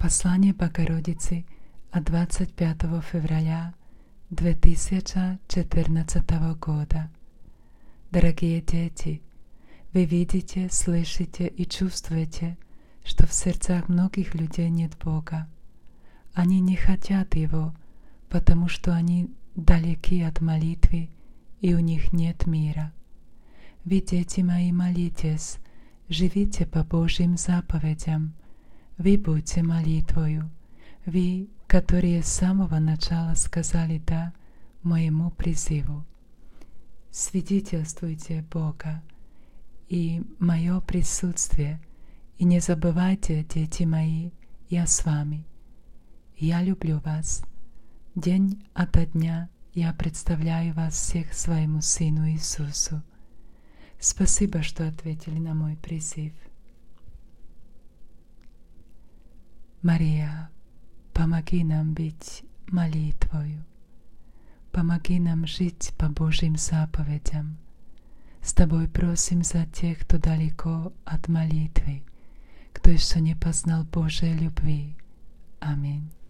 Послание Богородицы от 25 февраля 2014 года. Дорогие дети, вы видите, слышите и чувствуете, что в сердцах многих людей нет Бога. Они не хотят Его, потому что они далеки от молитвы, и у них нет мира. Вы, дети мои, молитесь, живите по Божьим заповедям. Вы будьте молитвою, вы, которые с самого начала сказали «да» моему призыву. Свидетельствуйте Бога и мое присутствие, и не забывайте, дети мои, я с вами. Я люблю вас. День ото дня я представляю вас всех своему Сыну Иисусу. Спасибо, что ответили на мой призыв. Мария, помоги нам быть молитвою. Помоги нам жить по Божьим заповедям. С Тобой просим за тех, кто далеко от молитвы, кто еще не познал Божьей любви. Аминь.